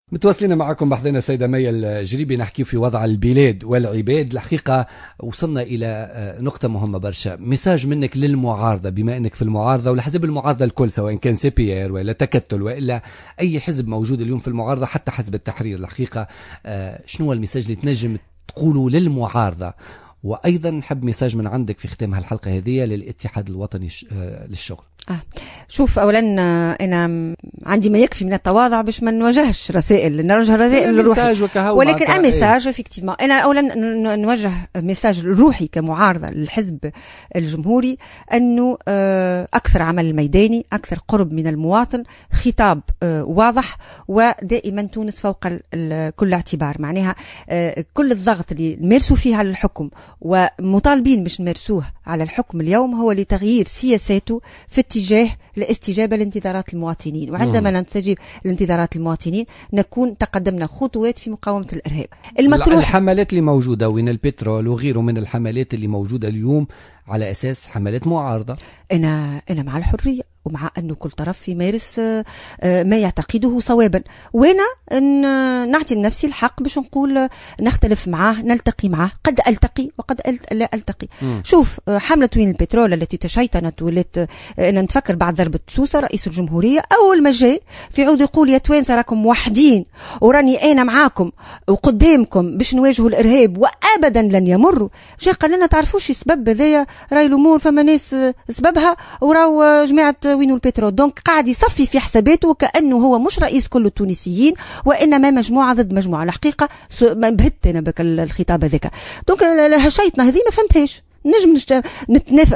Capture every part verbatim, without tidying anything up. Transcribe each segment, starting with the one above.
متواصلين معكم بحضنا سيدة مي الجريبي، نحكي في وضع البلاد والعباد. الحقيقة وصلنا إلى نقطة مهمة برشا، مساج منك للمعارضة، بما أنك في المعارضة والحزب المعارضة الكل، سواء كان سي بي ار ولا تكتل وإلا أي حزب موجود اليوم في المعارضة، حتى حزب التحرير. الحقيقة شنو هو المساج اللي تنجم تقوله للمعارضة؟ وأيضا نحب مساج من عندك في ختام هالحلقة هذه للاتحاد الوطني للشغل. آه. شوف، أولا أنا عندي ما يكفي من التواضع باش ما نوجهش رسائل، نوجه رسائل روحي، ولكن المساج افكتيفمون أنا أولا نوجه مساج روحي كمعارضة للحزب الجمهوري، أنه أكثر عمل ميداني، أكثر قرب من المواطن، خطاب واضح، ودائما تونس فوق كل اعتبار. معناها كل الضغط اللي نمارسوا فيه على الحكم ومطالبين باش نمارسوه على الحكم اليوم هو لتغيير سياساته في اتجاه الاستجابة لانتظارات المواطنين، وعندما نستجيب لانتظارات المواطنين نكون تقدمنا خطوات في مقاومة الإرهاب. المطروح الحملات اللي موجودة وين البترول وغيره من الحملات اللي موجودة اليوم على أساس حملات معارضة، أنا أنا مع الحرية ومع أنه كل طرف يمارس ما يعتقده صوابا، وأنا نعطي لنفسي الحق باش نقول نختلف معاه، نلتقي معاه، قد ألتقي وقد لا ألتقي. م. شوف، حملة وين البترول التي تشيطنت ولت، أنا نتفكر بعد ضربة سوسة رئيس الجمهورية أول ما جاء في عود يقول يا توانسة راكم موحدين وراني أنا معاكم وقدامكم باش نواجهوا الإرهاب وأبدا لن يمروا، جاء قال لنا تعرفوش السبب هذايا، راي الأمور فما ناس سببها وراو جماعة وينو البترول. دونك قاعد يصفي في حساباته وكأنه هو مش رئيس كل التونسيين وإنما مجموعة ضد مجموعة. الحقيقة بهت أنا بك الخطاب هذاك. دونك هالشيطنة هذه ما فهمتهاش، نجم نتنف...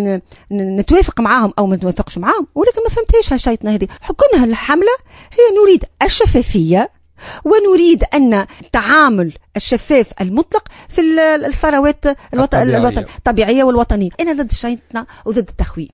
نتوافق معاهم أو ما نتوافقش معاهم، ولكن ما فهمتهاش هالشيطنة هذه. كونها الحملة هي نريد الشفافية ونريد أن التعامل الشفاف المطلق في الثروات الوطن... الطبيعية والوطنية. أنا ضد الشيطنة وضد التخوين.